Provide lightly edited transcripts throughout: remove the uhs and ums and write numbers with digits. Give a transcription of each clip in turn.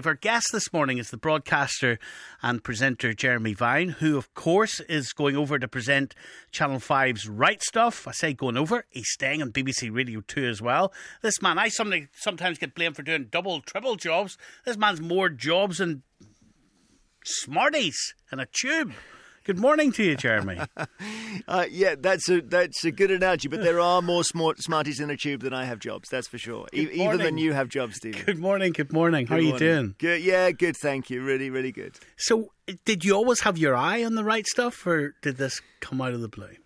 Our guest this morning is the broadcaster and presenter Jeremy Vine, who, of course, is going over to present Channel 5's Right Stuff. I say going over. He's staying on BBC Radio 2 as well. This man, I sometimes get blamed for doing double, triple jobs. This man's more jobs than Smarties in a tube. Good morning to you, Jeremy. Yeah, that's a good analogy, but there are more Smarties in a tube than I have jobs, that's for sure. Even than you have jobs, Stephen. Good morning. How are you doing? Good, yeah, good, thank you. Really, really good. So, did you always have your eye on the Right Stuff, or did this come out of the blue?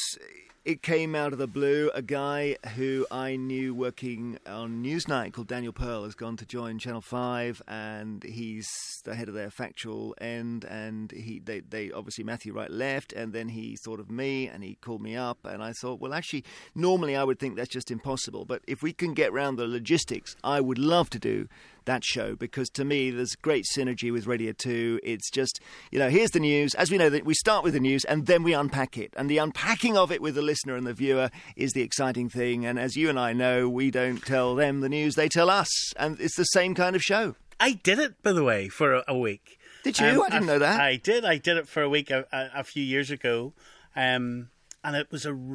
It came out of the blue. A guy who I knew working on Newsnight called Daniel Pearl has gone to join Channel 5, and he's the head of their factual end. And they obviously, Matthew Wright left, and then he thought of me and he called me up, and I thought, well, actually, normally I would think that's just impossible, but if we can get around the logistics, I would love to do that show, because to me there's great synergy with Radio 2. It's just, here's the news. As we know, that we start with the news and then we unpack it, and the unpacking of it with the listener and the viewer is the exciting thing. And as you and I know, we don't tell them the news, they tell us, and it's the same kind of show. I did it, by the way, for a week. Did you? I didn't know that. I did it for a week a few years ago, and it was a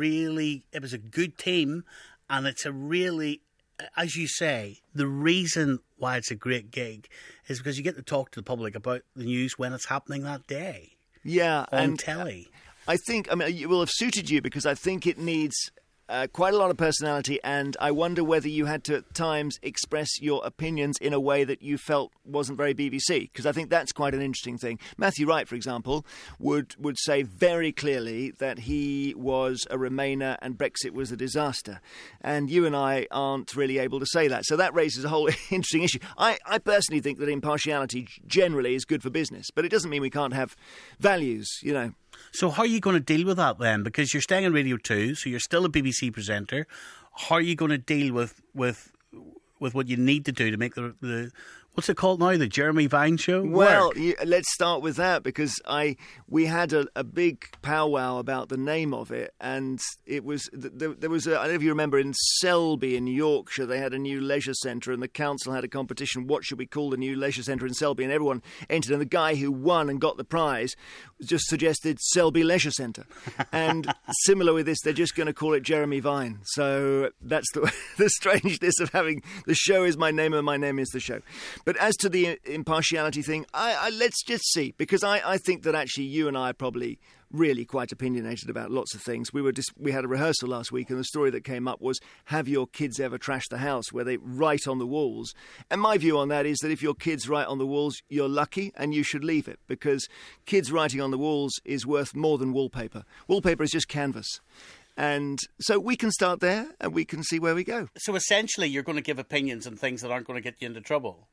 good team, and it's a really, as you say, the reason why it's a great gig is because you get to talk to the public about the news when it's happening that day. Yeah, on telly. I think, it will have suited you, because I think it needs quite a lot of personality, and I wonder whether you had to at times express your opinions in a way that you felt wasn't very BBC, because I think that's quite an interesting thing. Matthew Wright, for example, would say very clearly that he was a Remainer and Brexit was a disaster, and you and I aren't really able to say that, so that raises a whole interesting issue. I personally think that impartiality generally is good for business, but it doesn't mean we can't have values, So how are you going to deal with that then? Because you're staying on Radio 2, so you're still a BBC presenter. How are you going to deal with what you need to do to make the what's it called now, the Jeremy Vine Show? Well, let's start with that, because we had a big powwow about the name of it, and it was there was I don't know if you remember, in Selby in Yorkshire they had a new leisure centre, and the council had a competition, what should we call the new leisure centre in Selby, and everyone entered, and the guy who won and got the prize just suggested Selby Leisure Centre. And similar with this, they're just going to call it Jeremy Vine. So that's the strangeness of having the show is my name and my name is the show. But as to the impartiality thing, let's just see, because I think that actually you and I are probably really quite opinionated about lots of things. We had a rehearsal last week, and the story that came up was, have your kids ever trashed the house, where they write on the walls? And my view on that is that if your kids write on the walls, you're lucky and you should leave it, because kids writing on the walls is worth more than wallpaper. Wallpaper is just canvas. And so we can start there and we can see where we go. So essentially you're going to give opinions on things that aren't going to get you into trouble.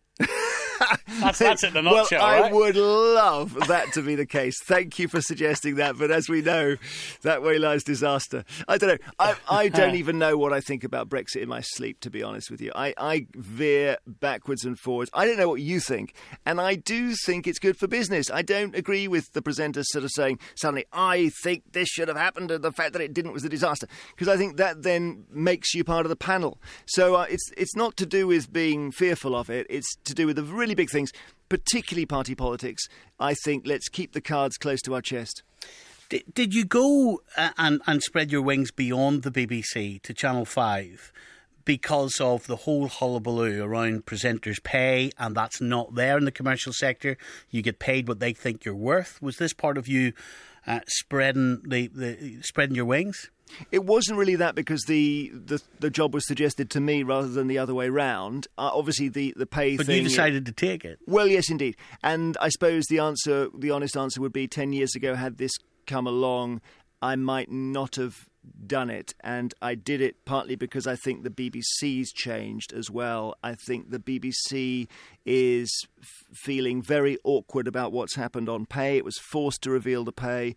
That's it in a nutshell, well, I right? would love that to be the case. Thank you for suggesting that, but as we know, that way lies disaster. I don't know. I don't even know what I think about Brexit in my sleep, to be honest with you. I veer backwards and forwards. I don't know what you think, and I do think it's good for business. I don't agree with the presenters sort of saying, suddenly, I think this should have happened, and the fact that it didn't was a disaster, because I think that then makes you part of the panel. So it's not to do with being fearful of it. It's to do with the really big things, particularly party politics. I think let's keep the cards close to our chest. Did you go and spread your wings beyond the BBC to Channel 5 because of the whole hullabaloo around presenters' pay, and that's not there in the commercial sector? You get paid what they think you're worth. Was this part of you spreading your wings? It wasn't really that, because the job was suggested to me rather than the other way round. Obviously, the pay but thing... But you decided to take it. Well, yes, indeed. And I suppose the honest answer would be 10 years ago, had this come along, I might not have done it. And I did it partly because I think the BBC's changed as well. I think the BBC is feeling very awkward about what's happened on pay. It was forced to reveal the pay.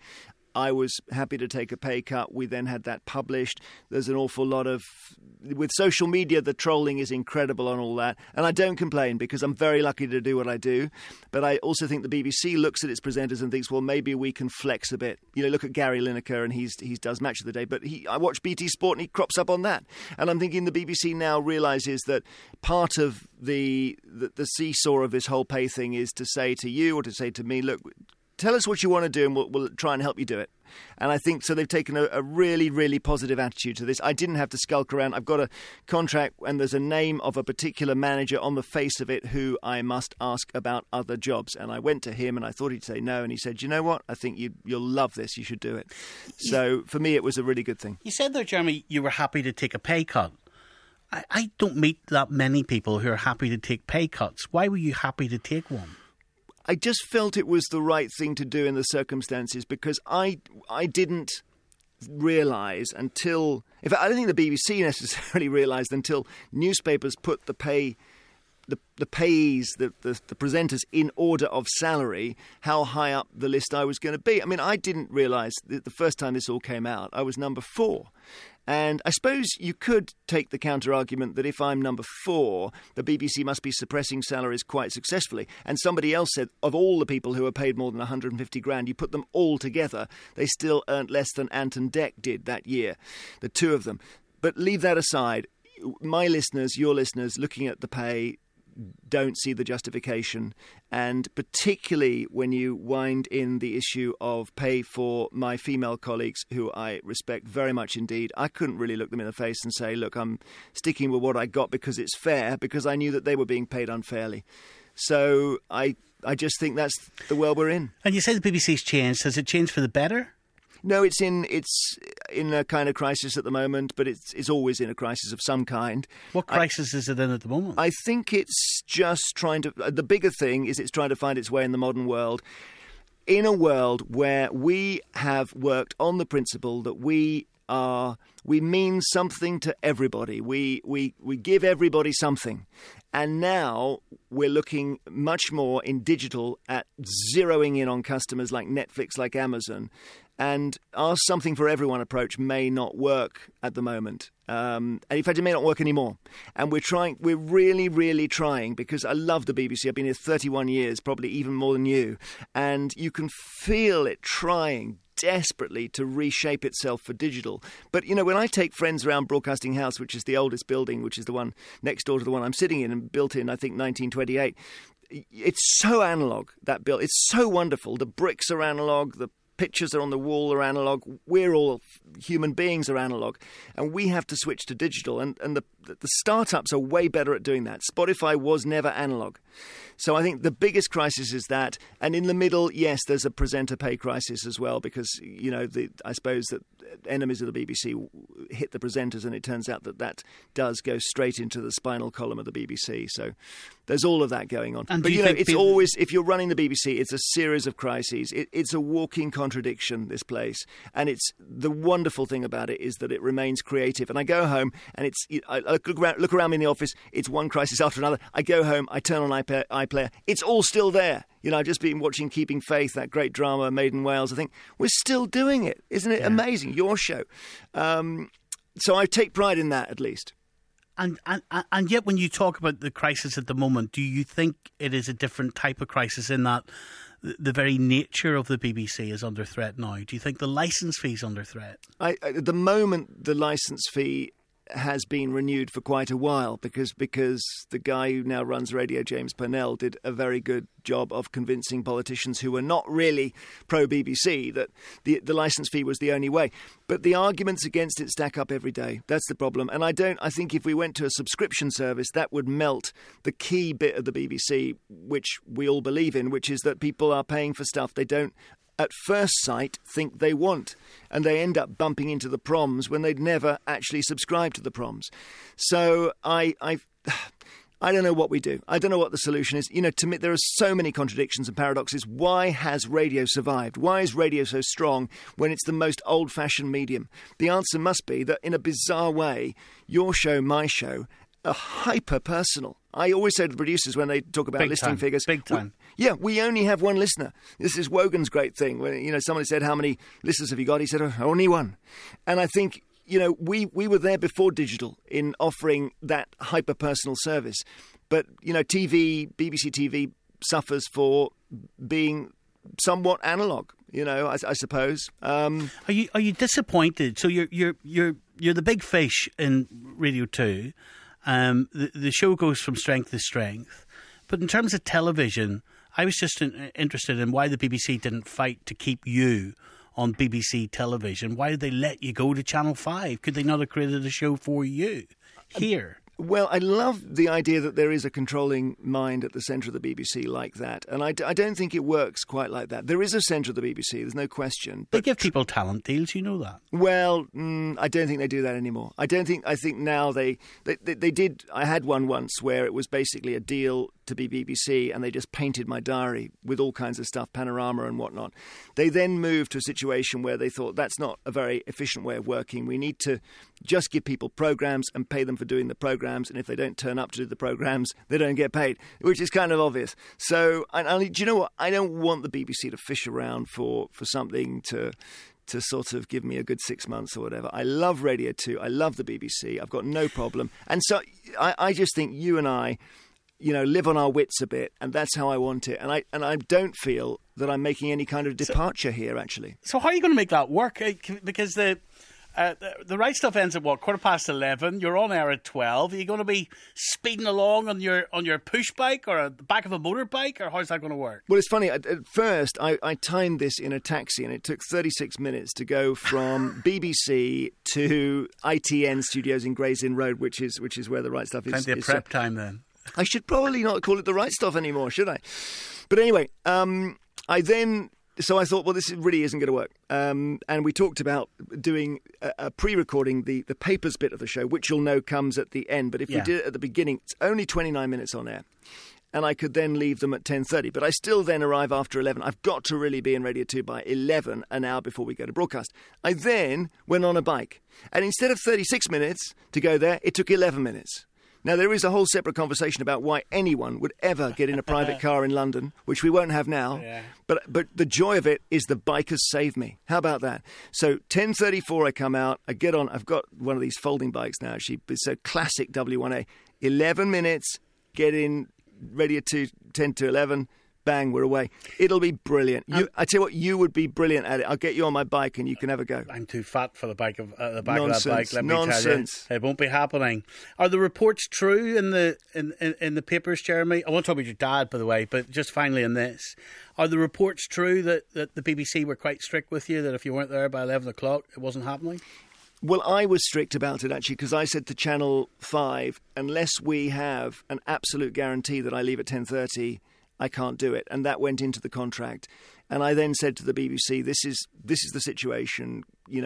I was happy to take a pay cut. We then had that published. There's an awful lot of... With social media, the trolling is incredible on all that. And I don't complain because I'm very lucky to do what I do. But I also think the BBC looks at its presenters and thinks, well, maybe we can flex a bit. You know, look at Gary Lineker and he does Match of the Day. But I watch BT Sport and he crops up on that. And I'm thinking the BBC now realises that part of the seesaw of this whole pay thing is to say to you or to say to me, look, tell us what you want to do and we'll try and help you do it. And I think so they've taken a really, really positive attitude to this. I didn't have to skulk around. I've got a contract and there's a name of a particular manager on the face of it who I must ask about other jobs. And I went to him and I thought he'd say no. And he said, you know what? I think you'll love this. You should do it. So for me, it was a really good thing. You said there, Jeremy, you were happy to take a pay cut. I don't meet that many people who are happy to take pay cuts. Why were you happy to take one? I just felt it was the right thing to do in the circumstances because I didn't realise until... In fact, I don't think the BBC necessarily realised until newspapers put the payees, the presenters in order of salary, how high up the list I was going to be. I mean, I didn't realise that the first time this all came out, I was number 4. And I suppose you could take the counter-argument that if I'm number 4, the BBC must be suppressing salaries quite successfully. And somebody else said, of all the people who are paid more than 150 grand, you put them all together, they still earned less than Ant and Dec did that year, the two of them. But leave that aside. My listeners, your listeners, looking at the pay, don't see the justification, and particularly when you wind in the issue of pay for my female colleagues, who I respect very much indeed. I couldn't really look them in the face and say, look, I'm sticking with what I got because it's fair, because I knew that they were being paid unfairly. So I just think that's the world we're in. And you say the BBC's changed. Has it changed for the better? No, it's in a kind of crisis at the moment, but it's always in a crisis of some kind. What crisis is it in at the moment? I think it's just trying to... The bigger thing is it's trying to find its way in the modern world, in a world where we have worked on the principle that we mean something to everybody. We give everybody something. And now we're looking much more in digital at zeroing in on customers like Netflix, like Amazon. And our something for everyone approach may not work at the moment. And in fact, it may not work anymore. And we're really, really trying, because I love the BBC. I've been here 31 years, probably even more than you. And you can feel it trying desperately to reshape itself for digital. But, you know, when I take friends around Broadcasting House, which is the oldest building, which is the one next door to the one I'm sitting in and built in, I think, 1928, it's so analogue, that build. It's so wonderful. The bricks are analogue, the pictures are on the wall are analogue. We're all human beings are analogue, and we have to switch to digital. And the startups are way better at doing that. Spotify was never analogue. So I think the biggest crisis is that. And in the middle, yes, there's a presenter pay crisis as well, because, you know, I suppose that enemies of the BBC hit the presenters, and it turns out that does go straight into the spinal column of the BBC. So there's all of that going on. And but, you know, it's always, if you're running the BBC, it's a series of crises. It's a walking contradiction, this place. And it's the wonderful thing about it is that it remains creative. And I go home, and I look around me in the office, it's one crisis after another. I go home, I turn on iPlayer, it's all still there. You know, I've just been watching Keeping Faith, that great drama, Made in Wales. I think we're still doing it. Isn't it amazing? Your show. So I take pride in that, at least. And yet when you talk about the crisis at the moment, do you think it is a different type of crisis in that the very nature of the BBC is under threat now? Do you think the licence fee is under threat? At the moment, the licence fee has been renewed for quite a while because the guy who now runs radio, James Purnell, did a very good job of convincing politicians who were not really pro-BBC that the licence fee was the only way. But the arguments against it stack up every day. That's the problem. And I think if we went to a subscription service, that would melt the key bit of the BBC, which we all believe in, which is that people are paying for stuff they don't at first sight think they want, and they end up bumping into the proms when they'd never actually subscribed to the proms. So I don't know what we do. I don't know what the solution is. You know, to me, there are so many contradictions and paradoxes. Why has radio survived? Why is radio so strong when it's the most old-fashioned medium? The answer must be that in a bizarre way, your show, my show, are hyper-personal. I always say to the producers when they talk about listening figures, big time. We only have one listener. This is Wogan's great thing. When somebody said, "How many listeners have you got?" He said, "Only one." And I think we were there before digital in offering that hyper personal service, but BBC TV suffers for being somewhat analog. I suppose. Are you disappointed? So you're the big fish in Radio 2. The show goes from strength to strength. But in terms of television, I was just interested in why the BBC didn't fight to keep you on BBC television. Why did they let you go to Channel 5? Could they not have created a show for you here? Well, I love the idea that there is a controlling mind at the centre of the BBC like that. And I don't think it works quite like that. There is a centre of the BBC, there's no question. They give people talent deals, you know that. Well, I don't think they do that anymore. I think now they did. I had one once where it was basically a deal to be BBC and they just painted my diary with all kinds of stuff, panorama and whatnot. They then moved to a situation where they thought that's not a very efficient way of working. We need to just give people programmes and pay them for doing the programmes, and if they don't turn up to do the programmes, they don't get paid, which is kind of obvious. So, do you know what? I don't want the BBC to fish around for something to sort of give me a good 6 months or whatever. I love Radio 2. I love the BBC. I've got no problem. And so I just think you and I, live on our wits a bit, and that's how I want it. And I don't feel that I'm making any kind of departure here, actually. So how are you going to make that work? Because the Right Stuff ends at 11:15. You're on air at 12. Are you going to be speeding along on your push bike or the back of a motorbike, or how's that going to work? Well, it's funny. At first, I timed this in a taxi, and it took 36 minutes to go from BBC to ITN Studios in Gray's Inn Road, which is where the Right Stuff is. Plenty of prep time then. I should probably not call it the Right Stuff anymore, should I? But anyway, So I thought, well, this really isn't going to work. And we talked about doing a pre-recording, the papers bit of the show, which you'll know comes at the end. But if we did it at the beginning, it's only 29 minutes on air. And I could then leave them at 10:30. But I still then arrive after 11. I've got to really be in Radio 2 by 11, an hour before we go to broadcast. I then went on a bike. And instead of 36 minutes to go there, it took 11 minutes. Now, there is a whole separate conversation about why anyone would ever get in a private car in London, which we won't have now. Yeah. But the joy of it is the bike has saved me. How about that? So 10:34 I come out, I get on, I've got one of these folding bikes now, actually. It's a classic W1A. 11 minutes, get in, ready to 10 to 11. Bang, we're away. It'll be brilliant. I tell you what, you would be brilliant at it. I'll get you on my bike and you can have a go. I'm too fat for the back of the back of that bike. Let me tell you, it won't be happening. Are the reports true in the papers, Jeremy? I won't talk about your dad, by the way, but just finally on this, are the reports true that the BBC were quite strict with you? That if you weren't there by 11 o'clock, it wasn't happening? Well, I was strict about it, actually, because I said to Channel 5, unless we have an absolute guarantee that I leave at 10:30. I can't do it. And that went into the contract. And I then said to the BBC, this is the situation,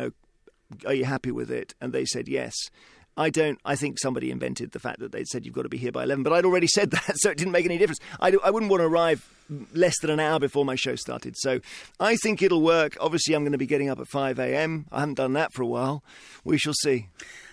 are you happy with it? And they said yes. I think somebody invented the fact that they'd said you've got to be here by 11, but I'd already said that, so it didn't make any difference. I wouldn't want to arrive less than an hour before my show started. So I think it'll work. Obviously, I'm going to be getting up at 5 a.m. I haven't done that for a while. We shall see.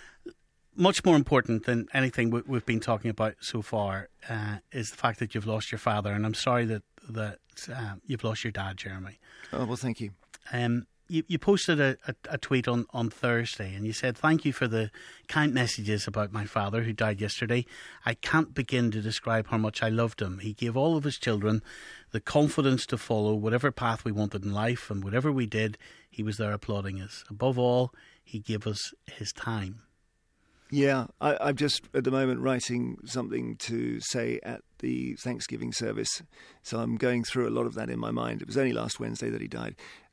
Much more important than anything we've been talking about so far is the fact that you've lost your father, and I'm sorry that you've lost your dad, Jeremy. Oh, well, thank you. You posted a tweet on Thursday, and you said, "Thank you for the kind messages about my father who died yesterday. I can't begin to describe how much I loved him. He gave all of his children the confidence to follow whatever path we wanted in life, and whatever we did, he was there applauding us. Above all, he gave us his time." Yeah, I'm just at the moment writing something to say at the Thanksgiving service, so I'm going through a lot of that in my mind. It was only last Wednesday that he died.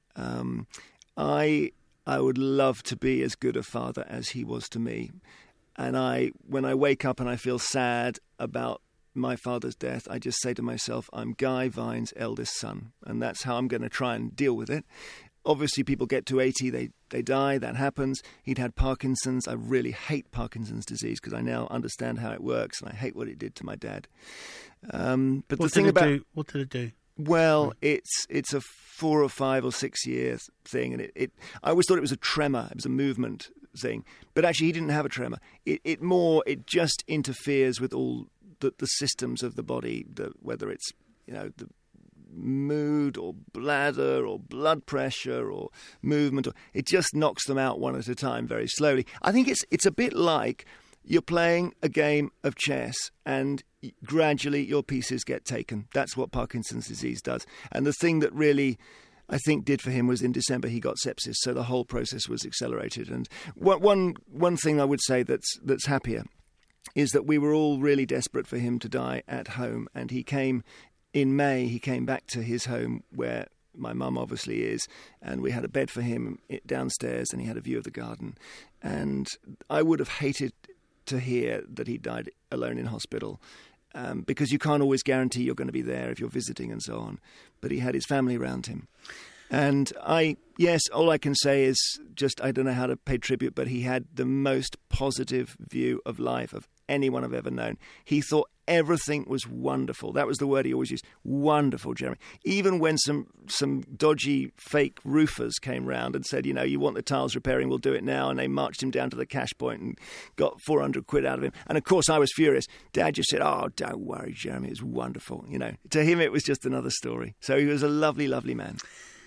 I would love to be as good a father as he was to me, and when I wake up and I feel sad about my father's death, I just say to myself, I'm Guy Vine's eldest son, and that's how I'm going to try and deal with it. Obviously, people get to 80, they die, that happens. He'd had Parkinson's. I really hate Parkinson's disease because I now understand how it works, and I hate what it did to my dad. But the thing about what did it do? Well, it's a 4 or 5 or 6 year thing, and I always thought it was a tremor. It was a movement thing, but actually he didn't have a tremor. It just interferes with all the systems of the body, whether it's the mood or bladder or blood pressure or movement, it just knocks them out one at a time very slowly. I think it's a bit like you're playing a game of chess and gradually your pieces get taken. That's what Parkinson's disease does. And the thing that really, I think, did for him was in December he got sepsis, so the whole process was accelerated. And one thing I would say that's happier is that we were all really desperate for him to die at home, and in May, he came back to his home where my mum obviously is, and we had a bed for him downstairs, and he had a view of the garden. And I would have hated to hear that he died alone in hospital, because you can't always guarantee you're going to be there if you're visiting and so on. But he had his family around him. And all I can say is just, I don't know how to pay tribute, but he had the most positive view of life of anyone I've ever known. He thought everything was wonderful. That was the word he always used. Wonderful, Jeremy. Even when some dodgy fake roofers came round and said, you want the tiles repairing, we'll do it now. And they marched him down to the cash point and got 400 quid out of him. And of course I was furious. Dad just said, oh, don't worry, Jeremy, it's wonderful. To him it was just another story. So he was a lovely, lovely man.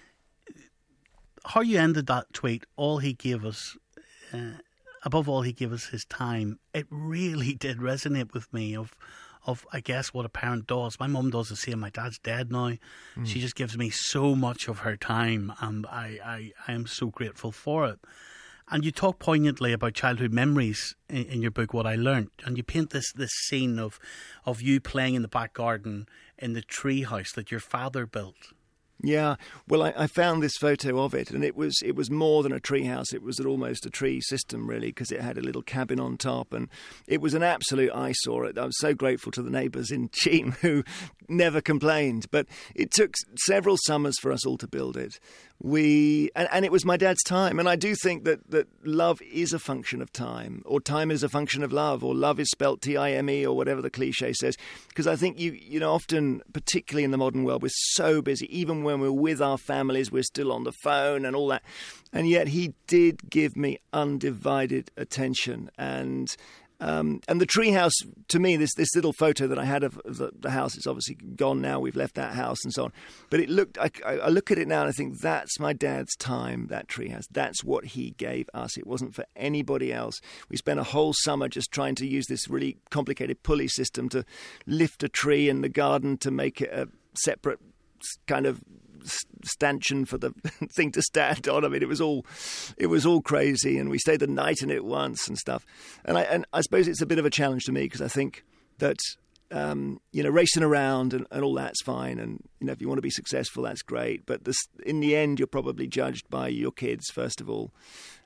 How you ended that tweet, all he gave us... above all, he gave us his time. It really did resonate with me of I guess, what a parent does. My mum does the same. My dad's dead now. She just gives me so much of her time, and I am so grateful for it. And you talk poignantly about childhood memories in your book, What I Learnt, and you paint this scene of you playing in the back garden in the tree house that your father built. Yeah, well, I found this photo of it, and it was more than a tree house. It was almost a tree system, really, because it had a little cabin on top, and it was an absolute eyesore. I was so grateful to the neighbours in Cheam who never complained, but it took several summers for us all to build it. And it was my dad's time, and I do think that love is a function of time, or time is a function of love, or love is spelt T-I-M-E, or whatever the cliche says. Because I think you know, often, particularly in the modern world, we're so busy. Even when we're with our families, we're still on the phone and all that. And yet he did give me undivided attention. And the treehouse, to me, this little photo that I had of the house, it's obviously gone now. We've left that house and so on. But it looked, I look at it now and I think that's my dad's time, that treehouse. That's what he gave us. It wasn't for anybody else. We spent a whole summer just trying to use this really complicated pulley system to lift a tree in the garden to make it a separate kind of stanchion for the thing to stand on. I mean, it was all crazy, and we stayed the night in it once and stuff. And I suppose it's a bit of a challenge to me, because I think that racing around and all that's fine, and if you want to be successful, that's great. But in the end, you're probably judged by your kids first of all,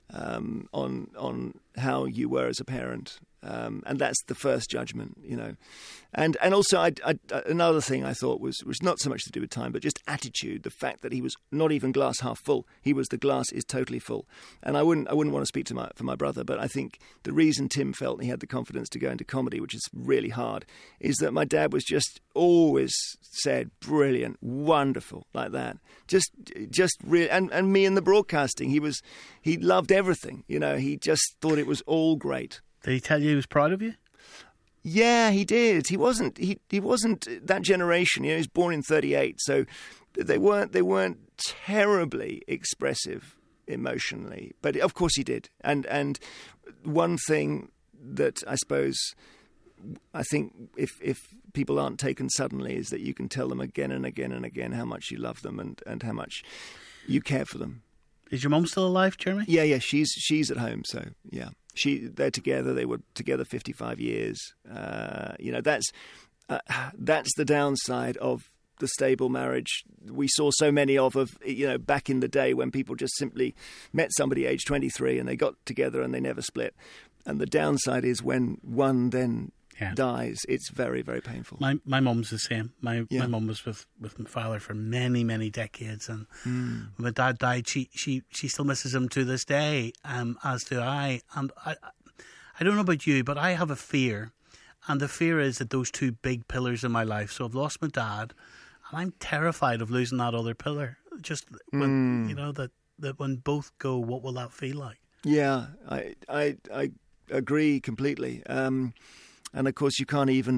on how you were as a parent. And that's the first judgment, And also, another thing I thought was not so much to do with time, but just attitude. The fact that he was not even glass half full; he was the glass is totally full. And I wouldn't want to speak for my brother, but I think the reason Tim felt he had the confidence to go into comedy, which is really hard, is that my dad was just always said brilliant, wonderful, like that. Just really, and me in the broadcasting, he loved everything. He just thought it was all great. Did he tell you he was proud of you? Yeah, he did. He wasn't that generation. He was born in 1938, so they weren't terribly expressive emotionally. But of course he did. And one thing that I think if people aren't taken suddenly is that you can tell them again and again and again how much you love them and how much you care for them. Is your mum still alive, Jeremy? Yeah, she's at home, so yeah. They're together. They were together 55 years. That's the downside of the stable marriage we saw so many of back in the day, when people just simply met somebody age 23 and they got together and they never split. And the downside is when one then dies, it's very, very painful. My mum's the same. My mum was with my father for many, many decades, and when my dad died, she still misses him to this day, as do I. And I don't know about you, but I have a fear, and the fear is that those two big pillars in my life. So I've lost my dad, and I'm terrified of losing that other pillar. Just when that when both go, what will that feel like? Yeah, I agree completely. And of course, you can't even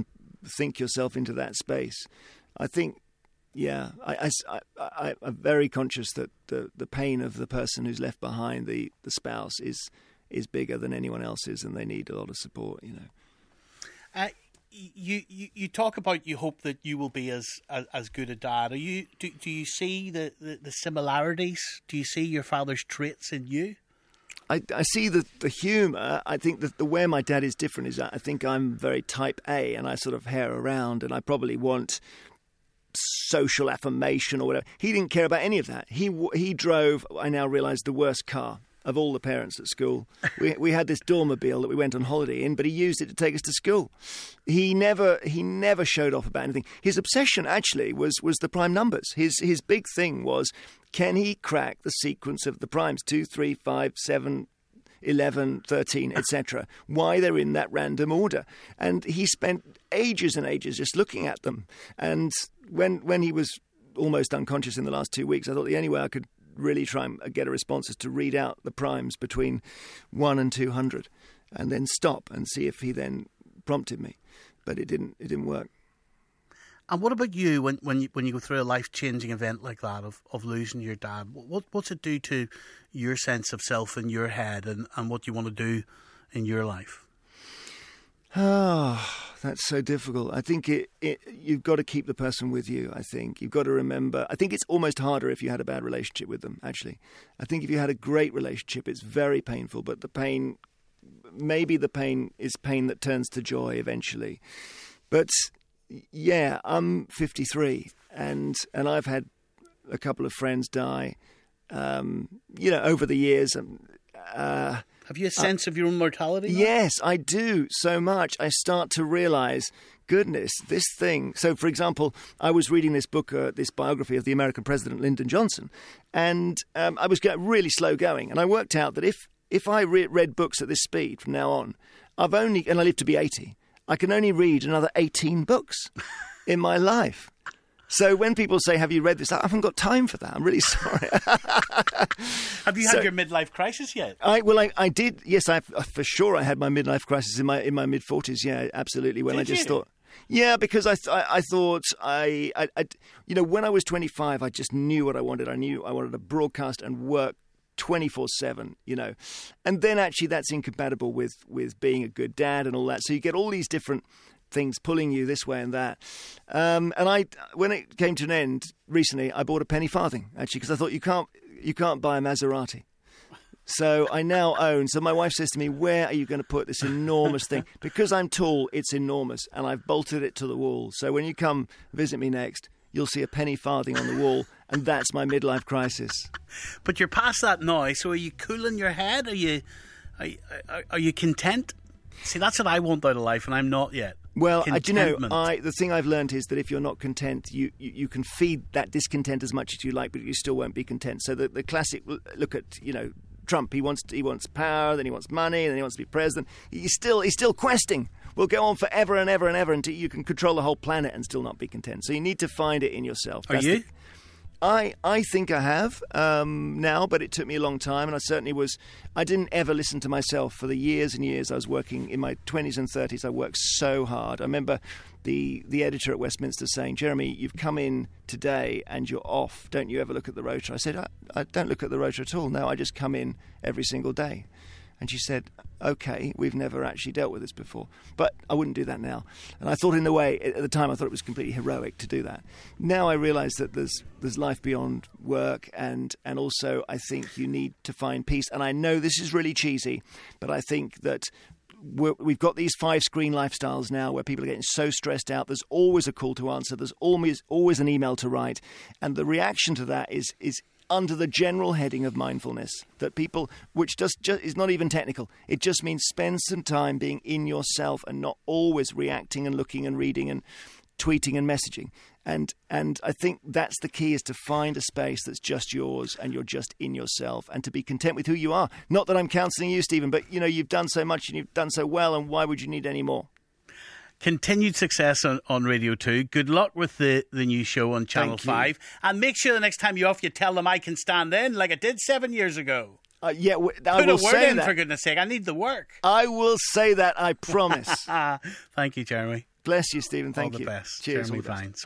think yourself into that space. I think, yeah, I'm very conscious that the pain of the person who's left behind, the spouse, is bigger than anyone else's, and they need a lot of support, you know. You talk about you hope that you will be as good a dad. Do you see the similarities? Do you see your father's traits in you? I see the humour. I think that where my dad is different is I think I'm very type A, and I sort of hare around, and I probably want social affirmation or whatever. He didn't care about any of that. He drove, I now realise, the worst car of all the parents at school. We had this Dormobile that we went on holiday in, but he used it to take us to school. He never showed off about anything. His obsession actually was the prime numbers. His big thing was, can he crack the sequence of the primes 2, 3, 5, 7, 11, 13, etc., why they're in that random order. And he spent ages and ages just looking at them. And when he was almost unconscious in the last 2 weeks, I thought the only way I could really try and get a response is to read out the primes between 1 and 200 and then stop and see if he then prompted me. But it didn't work. And what about you when you go through a life-changing event like that of losing your dad? What's it do to your sense of self in your head and what you want to do in your life? That's so difficult. I think you've got to keep the person with you, I think. You've got to remember. I think it's almost harder if you had a bad relationship with them, actually. I think if you had a great relationship, it's very painful, but maybe the pain is pain that turns to joy eventually. But yeah, I'm 53, and I've had a couple of friends die, over the years. Have you a sense of your own mortality now? Yes, I do, so much. I start to realise, goodness, this thing. So, for example, I was reading this book, this biography of the American president, Lyndon Johnson, and I was really slow going. And I worked out that if I read books at this speed from now on, and I live to be 80, I can only read another 18 books in my life. So when people say, have you read this? I haven't got time for that. I'm really sorry. Have you had your midlife crisis yet? I did. Yes, for sure I had my midlife crisis in my mid-40s. Yeah, absolutely. When thought... Yeah, because I thought when I was 25, I just knew what I wanted. I knew I wanted to broadcast and work 24/7, and then actually that's incompatible with being a good dad and all that. So you get all these different things pulling you this way and that. And when it came to an end recently, I bought a penny farthing, actually, because I thought you can't buy a Maserati. So I now own. So my wife says to me, where are you going to put this enormous thing? Because I'm tall, it's enormous, and I've bolted it to the wall. So when you come visit me next, you'll see a penny farthing on the wall, and that's my midlife crisis. But you're past that now, so are you cool in your head? Are you content? See, that's what I want out of life, and I'm not yet. Well, the thing I've learned is that if you're not content, you can feed that discontent as much as you like, but you still won't be content. So the classic look at, Trump, he wants power, then he wants money, then he wants to be president. He's still questing. We'll go on forever and ever and ever until you can control the whole planet and still not be content. So you need to find it in yourself. Are you? I think I have now, but it took me a long time, and I didn't ever listen to myself for the years and years I was working. In my 20s and 30s, I worked so hard. I remember the editor at Westminster saying, Jeremy, you've come in today and you're off. Don't you ever look at the rota? I said, I don't look at the rota at all. No, I just come in every single day. And she said, OK, we've never actually dealt with this before. But I wouldn't do that now. And I thought at the time, I thought it was completely heroic to do that. Now I realise that there's life beyond work, and also I think you need to find peace. And I know this is really cheesy, but I think that we've got these 5-screen lifestyles now where people are getting so stressed out. There's always a call to answer. There's always an email to write. And the reaction to that is under the general heading of mindfulness, that people, which just is not even technical, it just means spend some time being in yourself and not always reacting and looking and reading and tweeting and messaging. And I think that's the key, is to find a space that's just yours and you're just in yourself, and to be content with who you are. Not that I'm counselling you, Stephen, but you've done so much and you've done so well, and why would you need any more? Continued success on Radio 2. Good luck with the new show on Channel 5. And make sure the next time you're off, you tell them I can stand in like I did 7 years ago. I Put a word in, for goodness sake. I need the work. I will say that, I promise. Thank you, Jeremy. Bless you, Stephen. Thank All you. the best. Cheers. Jeremy All the best. Vines.